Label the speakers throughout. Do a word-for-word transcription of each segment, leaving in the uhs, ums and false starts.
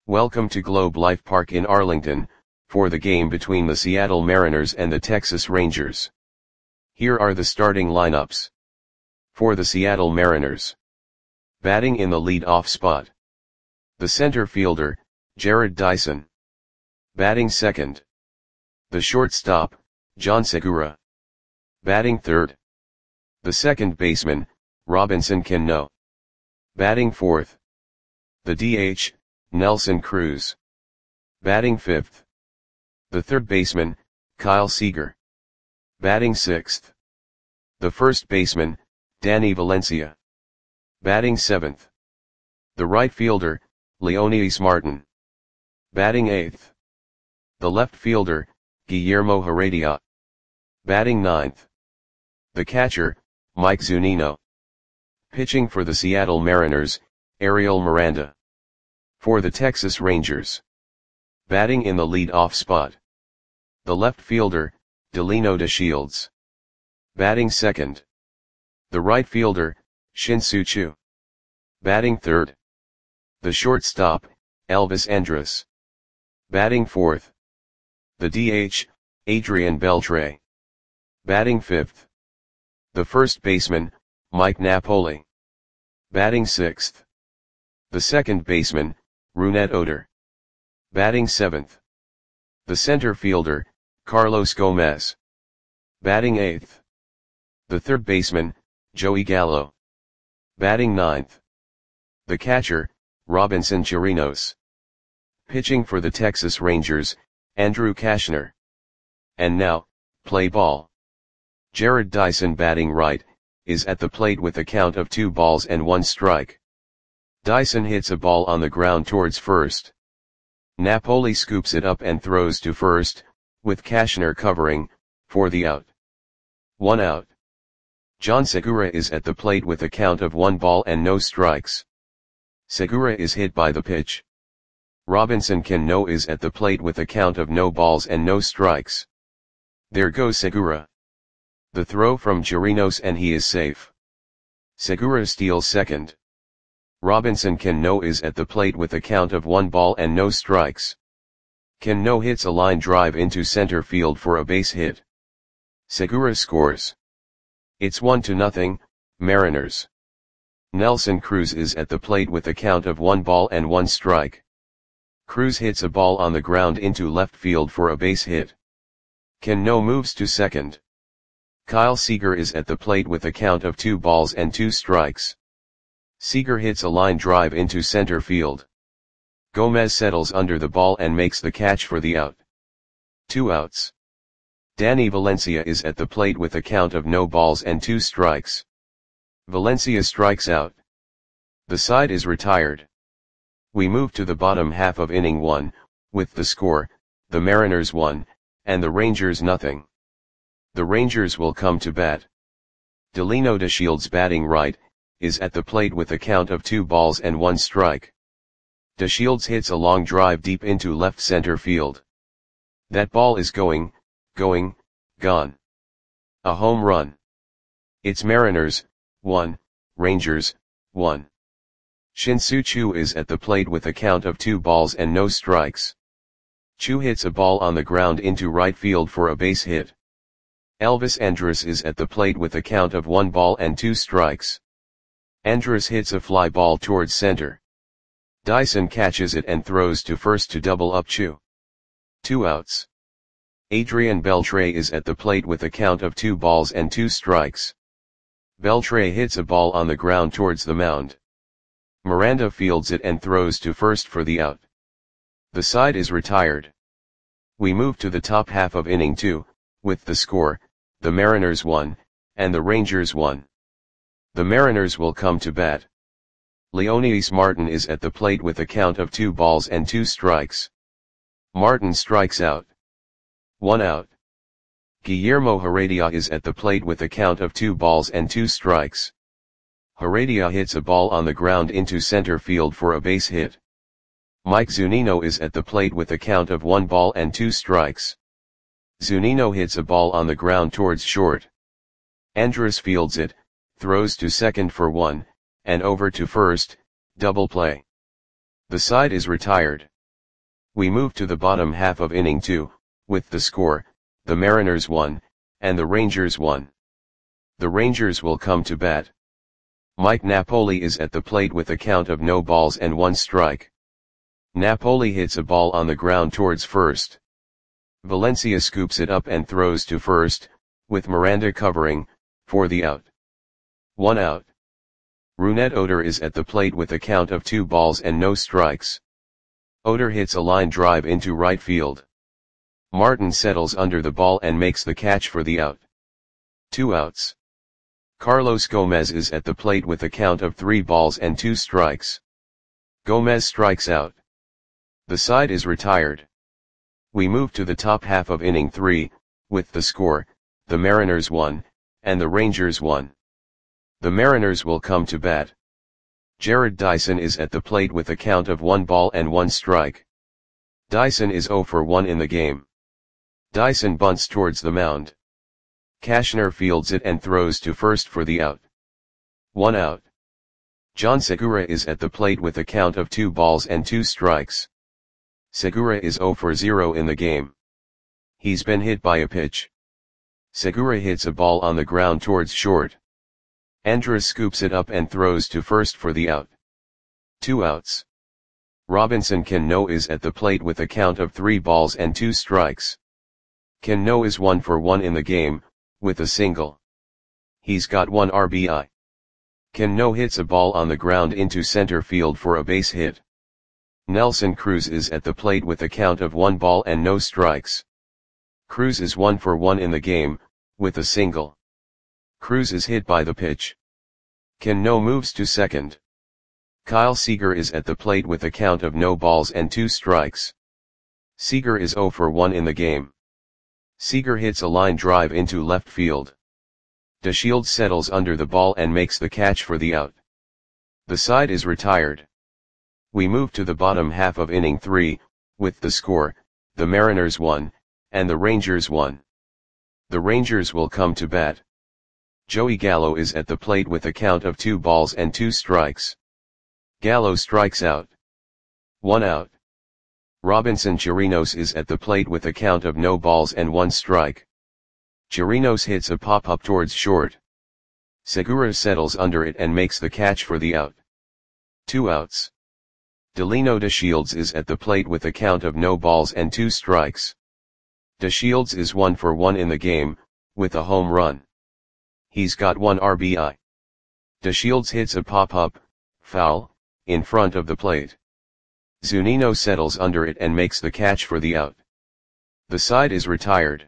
Speaker 1: Welcome to Globe Life Park in Arlington, for the game between the Seattle Mariners and the Texas Rangers. Here are the starting lineups. For the Seattle Mariners. Batting in the lead-off spot. The center fielder, Jarrod Dyson. Batting second. The shortstop, Jean Segura. Batting third. The second baseman, Robinson Cano. Batting fourth. The D H, Nelson Cruz. Batting fifth. The third baseman, Kyle Seager. Batting sixth. The first baseman, Danny Valencia. Batting seventh. The right fielder, Leonys Martin. Batting eighth. The left fielder, Guillermo Heredia. Batting ninth. The catcher, Mike Zunino. Pitching for the Seattle Mariners, Ariel Miranda. For the Texas Rangers. Batting in the lead-off spot. The left fielder, Delino DeShields. Batting second. The right fielder, Shin-Soo Choo. Batting third. The shortstop, Elvis Andrus. Batting fourth. The D H, Adrian Beltre. Batting fifth. The first baseman, Mike Napoli. Batting sixth. The second baseman, Rougned Odor. Batting seventh. The center fielder, Carlos Gomez. Batting eighth. The third baseman, Joey Gallo. Batting ninth. The catcher, Robinson Chirinos. Pitching for the Texas Rangers, Andrew Cashner. And now, play ball. Jarrod Dyson, batting right, is at the plate with a count of two balls and one strike. Dyson hits a ball on the ground towards first. Napoli scoops it up and throws to first, with Cashner covering, for the out. One out. Jean Segura is at the plate with a count of one ball and no strikes. Segura is hit by the pitch. Robinson Cano is at the plate with a count of no balls and no strikes. There goes Segura. The throw from Chirinos and he is safe. Segura steals second. Robinson Cano is at the plate with a count of one ball and no strikes. Cano hits a line drive into center field for a base hit. Segura scores. It's one to nothing, Mariners. Nelson Cruz is at the plate with a count of one ball and one strike. Cruz hits a ball on the ground into left field for a base hit. Cano moves to second. Kyle Seager is at the plate with a count of two balls and two strikes. Seager hits a line drive into center field. Gomez settles under the ball and makes the catch for the out. Two outs. Danny Valencia is at the plate with a count of no balls and two strikes. Valencia strikes out. The side is retired. We move to the bottom half of inning one, with the score, the Mariners one, and the Rangers nothing. The Rangers will come to bat. Delino DeShields, batting right, is at the plate with a count of two balls and one strike. DeShields hits a long drive deep into left center field. That ball is going, going, gone. A home run. It's Mariners, one, Rangers, one. Shin-Soo Choo is at the plate with a count of two balls and no strikes. Choo hits a ball on the ground into right field for a base hit. Elvis Andrus is at the plate with a count of one ball and two strikes. Andrus hits a fly ball towards center. Dyson catches it and throws to first to double up Choo. Two outs. Adrian Beltre is at the plate with a count of two balls and two strikes. Beltre hits a ball on the ground towards the mound. Miranda fields it and throws to first for the out. The side is retired. We move to the top half of inning two, with the score, the Mariners one, and the Rangers one. The Mariners will come to bat. Leonys Martin is at the plate with a count of two balls and two strikes. Martin strikes out. One out. Guillermo Heredia is at the plate with a count of two balls and two strikes. Heredia hits a ball on the ground into center field for a base hit. Mike Zunino is at the plate with a count of one ball and two strikes. Zunino hits a ball on the ground towards short. Andrus fields it, throws to second for one, and over to first, double play. The side is retired. We move to the bottom half of inning two, with the score, the Mariners won, and the Rangers won. The Rangers will come to bat. Mike Napoli is at the plate with a count of no balls and one strike. Napoli hits a ball on the ground towards first. Valencia scoops it up and throws to first, with Miranda covering, for the out. One out. Rougned Odor is at the plate with a count of two balls and no strikes. Odor hits a line drive into right field. Martin settles under the ball and makes the catch for the out. Two outs. Carlos Gomez is at the plate with a count of three balls and two strikes. Gomez strikes out. The side is retired. We move to the top half of inning three, with the score, the Mariners won, and the Rangers won. The Mariners will come to bat. Jarrod Dyson is at the plate with a count of one ball and one strike. Dyson is zero for one in the game. Dyson bunts towards the mound. Cashner fields it and throws to first for the out. One out. John Segura is at the plate with a count of two balls and two strikes. Segura is zero for zero in the game. He's been hit by a pitch. Segura hits a ball on the ground towards short. Andrus scoops it up and throws to first for the out. Two outs. Robinson Cano is at the plate with a count of three balls and two strikes. Cano is one for one in the game, with a single. He's got one R B I. Cano hits a ball on the ground into center field for a base hit. Nelson Cruz is at the plate with a count of one ball and no strikes. Cruz is one for one in the game, with a single. Cruz is hit by the pitch. Cano moves to second. Kyle Seager is at the plate with a count of no balls and two strikes. Seager is zero for one in the game. Seager hits a line drive into left field. DeShields settles under the ball and makes the catch for the out. The side is retired. We move to the bottom half of inning three, with the score, the Mariners won, and the Rangers won. The Rangers will come to bat. Joey Gallo is at the plate with a count of two balls and two strikes. Gallo strikes out. One out. Robinson Chirinos is at the plate with a count of no balls and one strike. Chirinos hits a pop-up towards short. Segura settles under it and makes the catch for the out. Two outs. Delino DeShields is at the plate with a count of no balls and two strikes. DeShields is one for one in the game, with a home run. He's got one R B I. DeShields hits a pop-up, foul, in front of the plate. Zunino settles under it and makes the catch for the out. The side is retired.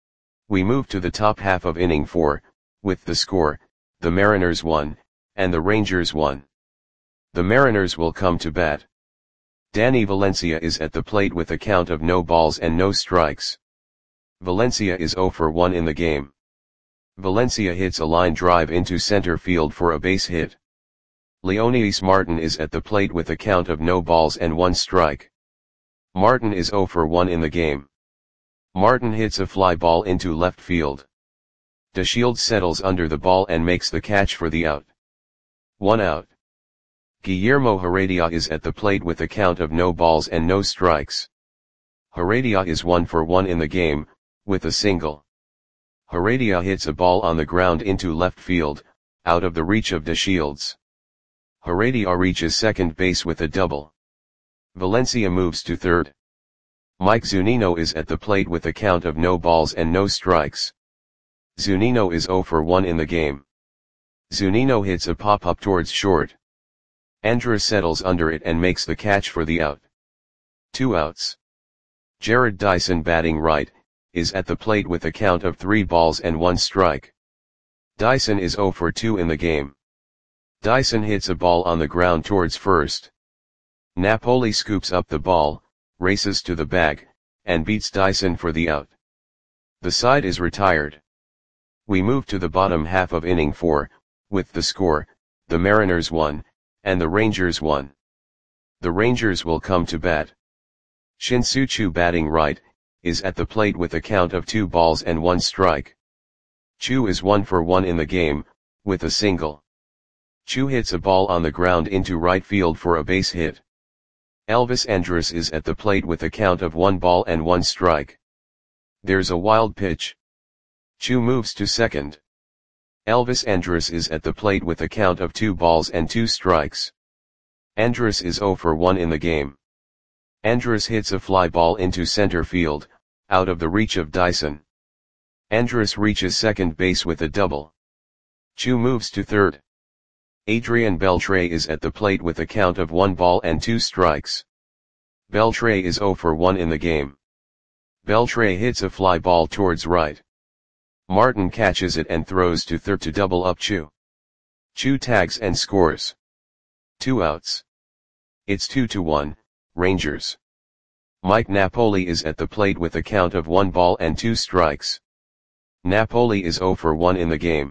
Speaker 1: We move to the top half of inning four, with the score, the Mariners won, and the Rangers won. The Mariners will come to bat. Danny Valencia is at the plate with a count of no balls and no strikes. Valencia is zero for one in the game. Valencia hits a line drive into center field for a base hit. Leonidas Martin is at the plate with a count of no balls and one strike. Martin is zero for one in the game. Martin hits a fly ball into left field. DeShields settles under the ball and makes the catch for the out. One out. Guillermo Heredia is at the plate with a count of no balls and no strikes. Heredia is one for one in the game, with a single. Heredia hits a ball on the ground into left field, out of the reach of DeShields. Heredia reaches second base with a double. Valencia moves to third. Mike Zunino is at the plate with a count of no balls and no strikes. Zunino is zero for one in the game. Zunino hits a pop-up towards short. Andrus settles under it and makes the catch for the out. Two outs. Jarrod Dyson, batting right, is at the plate with a count of three balls and one strike. Dyson is zero for two in the game. Dyson hits a ball on the ground towards first. Napoli scoops up the ball, races to the bag, and beats Dyson for the out. The side is retired. We move to the bottom half of inning four, with the score, the Mariners won, and the Rangers won. The Rangers will come to bat. Shin-Soo Choo, batting right, is at the plate with a count of two balls and one strike. Choo is one for one in the game, with a single. Choo hits a ball on the ground into right field for a base hit. Elvis Andrus is at the plate with a count of one ball and one strike. There's a wild pitch. Chu moves to second. Elvis Andrus is at the plate with a count of two balls and two strikes. Andrus is zero for one in the game. Andrus hits a fly ball into center field, out of the reach of Dyson. Andrus reaches second base with a double. Chu moves to third. Adrian Beltre is at the plate with a count of one ball and two strikes. Beltre is zero for one in the game. Beltre hits a fly ball towards right. Martin catches it and throws to third to double up Chu. Chu tags and scores. Two outs. It's two to one, Rangers. Mike Napoli is at the plate with a count of one ball and two strikes. Napoli is zero for one in the game.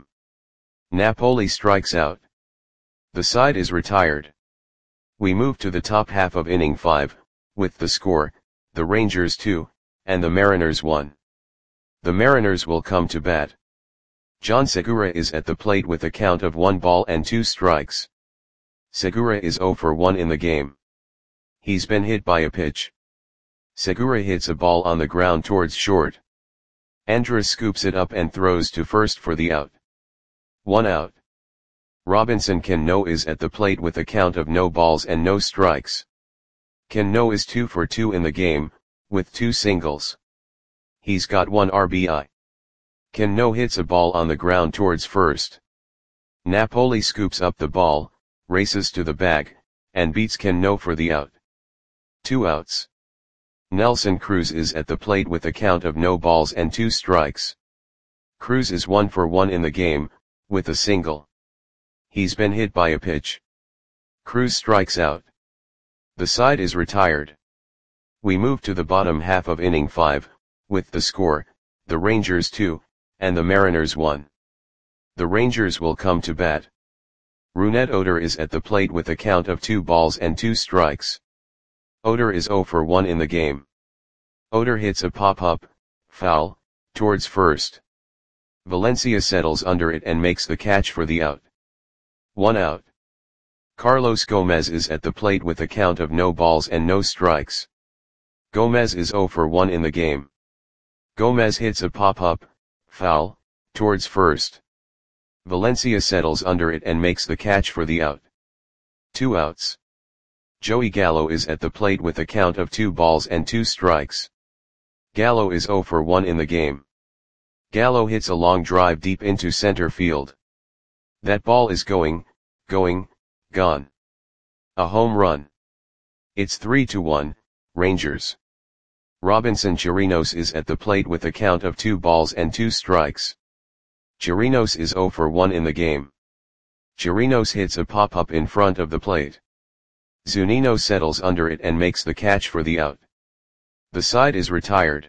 Speaker 1: Napoli strikes out. The side is retired. We move to the top half of inning five, with the score, the Rangers two, and the Mariners one. The Mariners will come to bat. John Segura is at the plate with a count of one ball and two strikes. Segura is zero for one in the game. He's been hit by a pitch. Segura hits a ball on the ground towards short. Andrus scoops it up and throws to first for the out. One out. Robinson Cano is at the plate with a count of no balls and no strikes. Cano is two for two in the game, with two singles. He's got one R B I. Cano hits a ball on the ground towards first. Napoli scoops up the ball, races to the bag, and beats Cano for the out. Two outs. Nelson Cruz is at the plate with a count of no balls and two strikes. Cruz is one for one in the game, with a single. He's been hit by a pitch. Cruz strikes out. The side is retired. We move to the bottom half of inning five, with the score, the Rangers two, and the Mariners one. The Rangers will come to bat. Rougned Odor is at the plate with a count of two balls and two strikes. Odor is zero for one in the game. Odor hits a pop-up, foul, towards first. Valencia settles under it and makes the catch for the out. One out. Carlos Gomez is at the plate with a count of no balls and no strikes. Gomez is zero for one in the game. Gomez hits a pop-up, foul, towards first. Valencia settles under it and makes the catch for the out. Two outs. Joey Gallo is at the plate with a count of two balls and two strikes. Gallo is zero for one in the game. Gallo hits a long drive deep into center field. That ball is going, going, gone. A home run. It's three to one, Rangers. Robinson Chirinos is at the plate with a count of two balls and two strikes. Chirinos is zero for one in the game. Chirinos hits a pop-up in front of the plate. Zunino settles under it and makes the catch for the out. The side is retired.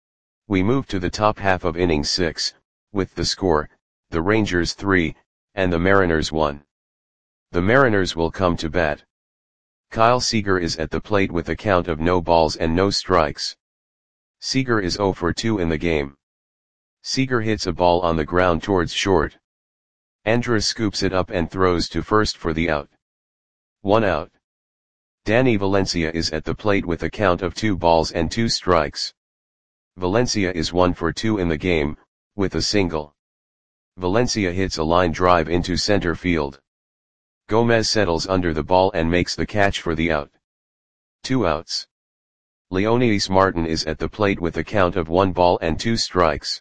Speaker 1: We move to the top half of inning six, with the score, the Rangers three, and the Mariners one. The Mariners will come to bat. Kyle Seager is at the plate with a count of no balls and no strikes. Seager is zero for two in the game. Seager hits a ball on the ground towards short. Andrus scoops it up and throws to first for the out. One out. Danny Valencia is at the plate with a count of two balls and two strikes. Valencia is one for two in the game, with a single. Valencia hits a line drive into center field. Gomez settles under the ball and makes the catch for the out. Two outs. Leonidas Martin is at the plate with a count of one ball and two strikes.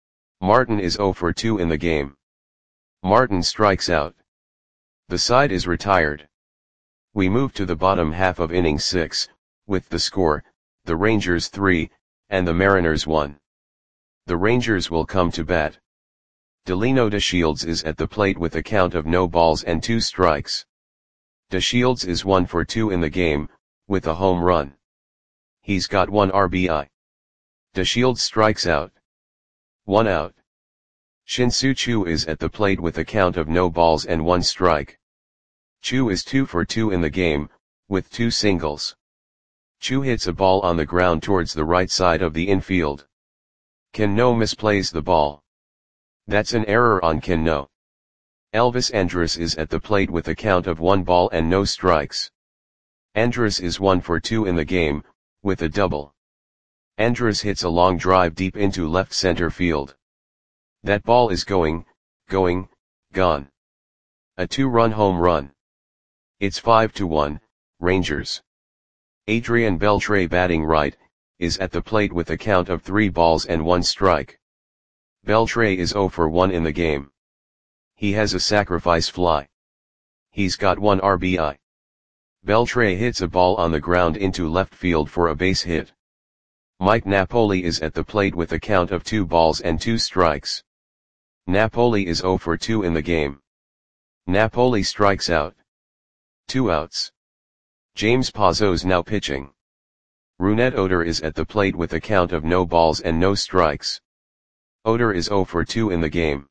Speaker 1: Martin is zero for two in the game. Martin strikes out. The side is retired. We move to the bottom half of inning six, with the score, the Rangers three, and the Mariners one. The Rangers will come to bat. Delino DeShields is at the plate with a count of no balls and two strikes. DeShields is one for two in the game, with a home run. He's got one R B I. DeShields strikes out. One out. Shin-Soo Choo is at the plate with a count of no balls and one strike. Choo is two for two in the game, with two singles. Choo hits a ball on the ground towards the right side of the infield. Cano misplays the ball. That's an error on Cano. Elvis Andrus is at the plate with a count of one ball and no strikes. Andrus is one for two in the game, with a double. Andrus hits a long drive deep into left center field. That ball is going, going, gone. A two-run home run. It's five to one, Rangers. Adrian Beltre, batting right, is at the plate with a count of three balls and one strike. Beltre is zero for one in the game. He has a sacrifice fly. He's got one R B I. Beltre hits a ball on the ground into left field for a base hit. Mike Napoli is at the plate with a count of two balls and two strikes. Napoli is zero for two in the game. Napoli strikes out. Two outs. James Pazos now pitching. Rougned Odor is at the plate with a count of no balls and no strikes. Odor is zero for two in the game.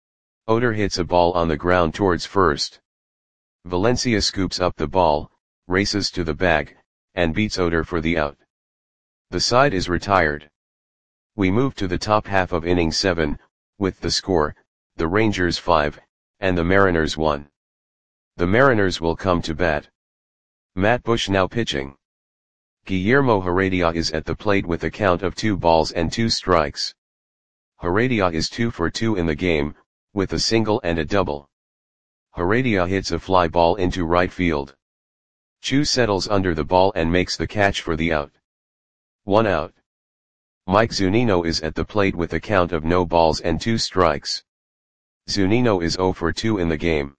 Speaker 1: Odor hits a ball on the ground towards first. Valencia scoops up the ball, races to the bag, and beats Odor for the out. The side is retired. We move to the top half of inning seven, with the score, the Rangers five, and the Mariners one. The Mariners will come to bat. Matt Bush now pitching. Guillermo Heredia is at the plate with a count of two balls and two strikes. Heredia is two for two in the game, with a single and a double. Heredia hits a fly ball into right field. Chu settles under the ball and makes the catch for the out. One out. Mike Zunino is at the plate with a count of no balls and two strikes. Zunino is zero for two in the game.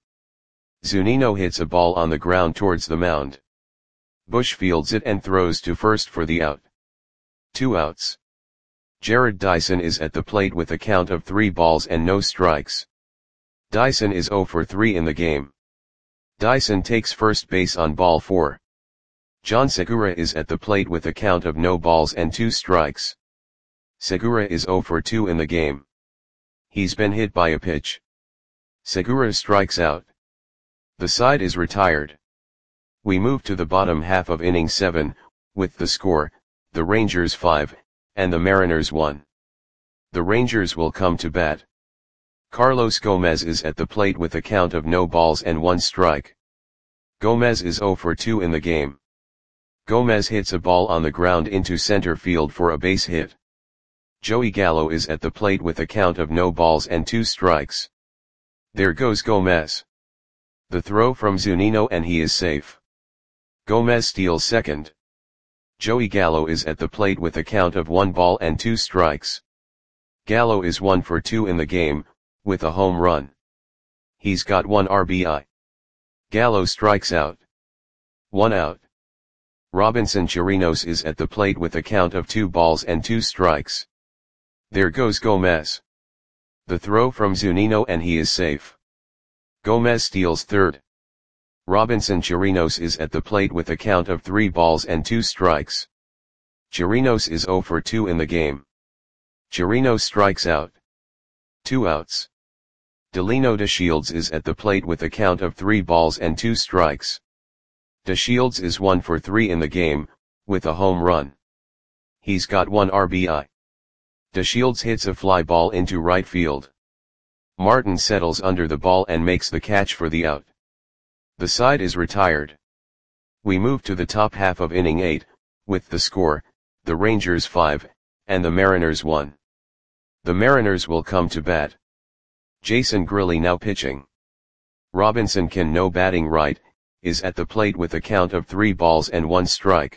Speaker 1: Zunino hits a ball on the ground towards the mound. Bush fields it and throws to first for the out. Two outs. Jared Dyson is at the plate with a count of three balls and no strikes. Dyson is zero for three in the game. Dyson takes first base on ball four. John Segura is at the plate with a count of no balls and two strikes. Segura is zero for two in the game. He's been hit by a pitch. Segura strikes out. The side is retired. We move to the bottom half of inning seven, with the score, the Rangers five, and the Mariners one. The Rangers will come to bat. Carlos Gomez is at the plate with a count of no balls and one strike. Gomez is zero for two in the game. Gomez hits a ball on the ground into center field for a base hit. Joey Gallo is at the plate with a count of no balls and two strikes. There goes Gomez. The throw from Zunino and he is safe. Gomez steals second. Joey Gallo is at the plate with a count of one ball and two strikes. Gallo is one for two in the game, with a home run. He's got one R B I. Gallo strikes out. One out. Robinson Chirinos is at the plate with a count of two balls and two strikes. There goes Gomez. The throw from Zunino and he is safe. Gomez steals third. Robinson Chirinos is at the plate with a count of three balls and two strikes. Chirinos is zero for two in the game. Chirinos strikes out. Two outs. Delino DeShields is at the plate with a count of three balls and two strikes. DeShields is one for three in the game, with a home run. He's got one R B I. DeShields hits a fly ball into right field. Martin settles under the ball and makes the catch for the out. The side is retired. We move to the top half of inning eight, with the score, the Rangers five, and the Mariners one. The Mariners will come to bat. Jason Grilli now pitching. Robinson Cano, batting right, is at the plate with a count of three balls and one strike.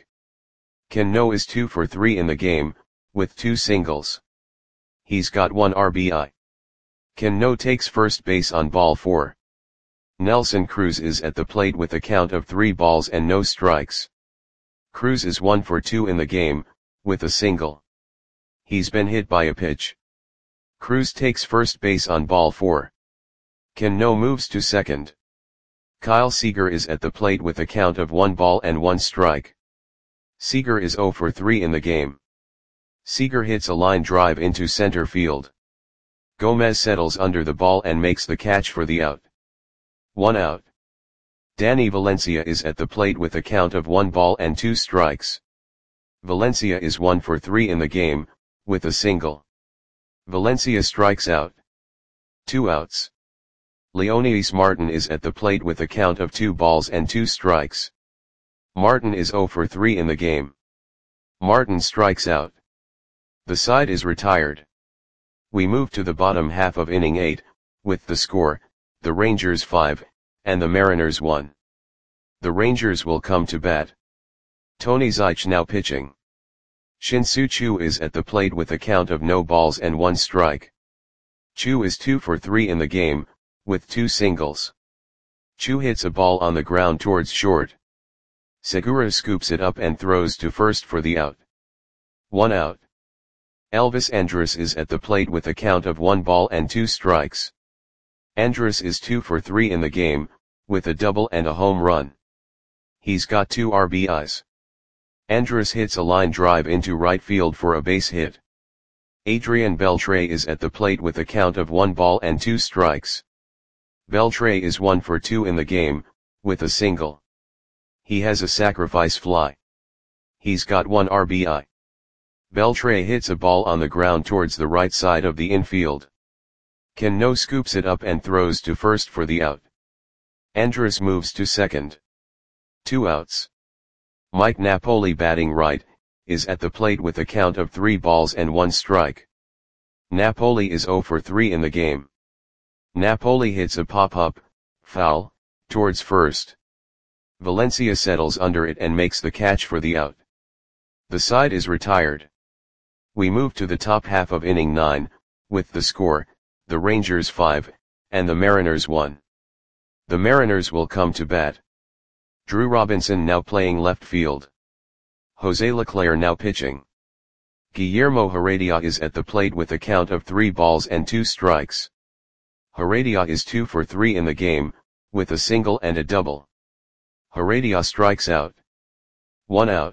Speaker 1: Cano is two for three in the game, with two singles. He's got one R B I. Cano takes first base on ball four. Nelson Cruz is at the plate with a count of three balls and no strikes. Cruz is one for two in the game, with a single. He's been hit by a pitch. Cruz takes first base on ball four. Cano moves to second. Kyle Seager is at the plate with a count of one ball and one strike. Seager is zero for three in the game. Seager hits a line drive into center field. Gomez settles under the ball and makes the catch for the out. One out. Danny Valencia is at the plate with a count of one ball and two strikes. Valencia is one for three in the game, with a single. Valencia strikes out. Two outs. Leonidas Martin is at the plate with a count of two balls and two strikes. Martin is zero for three in the game. Martin strikes out. The side is retired. We move to the bottom half of inning eight, with the score, the Rangers five, and the Mariners one. The Rangers will come to bat. Tony Zych now pitching. Shin-Soo Choo is at the plate with a count of no balls and one strike. Choo is two for three in the game, with two singles. Choo hits a ball on the ground towards short. Segura scoops it up and throws to first for the out. One out. Elvis Andrus is at the plate with a count of one ball and two strikes. Andrus is two for three in the game, with a double and a home run. He's got two R B Is. Andrus hits a line drive into right field for a base hit. Adrian Beltre is at the plate with a count of one ball and two strikes. Beltre is one for two in the game, with a single. He has a sacrifice fly. He's got one R B I. Beltre hits a ball on the ground towards the right side of the infield. Cano scoops it up and throws to first for the out. Andrus moves to second. Two outs. Mike Napoli, batting right, is at the plate with a count of three balls and one strike. Napoli is zero for three in the game. Napoli hits a pop-up, foul, towards first. Valencia settles under it and makes the catch for the out. The side is retired. We move to the top half of inning nine, with the score, the Rangers five, and the Mariners one. The Mariners will come to bat. Drew Robinson now playing left field. Jose Leclerc now pitching. Guillermo Heredia is at the plate with a count of three balls and two strikes. Heredia is two for three in the game, with a single and a double. Heredia strikes out. One out.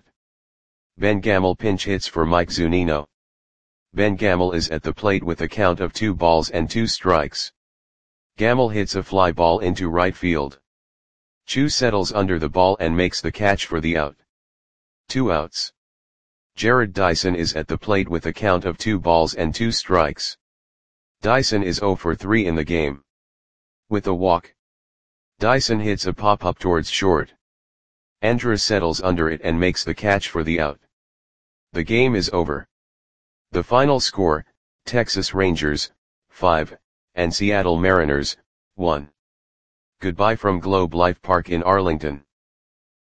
Speaker 1: Ben Gamel pinch hits for Mike Zunino. Ben Gamel is at the plate with a count of two balls and two strikes. Gamel hits a fly ball into right field. Choo settles under the ball and makes the catch for the out. Two outs. Jared Dyson is at the plate with a count of two balls and two strikes. Dyson is zero for three in the game. With a walk. Dyson hits a pop-up towards short. Andrus settles under it and makes the catch for the out. The game is over. The final score, Texas Rangers, five, and Seattle Mariners, one. Goodbye from Globe Life Park in Arlington.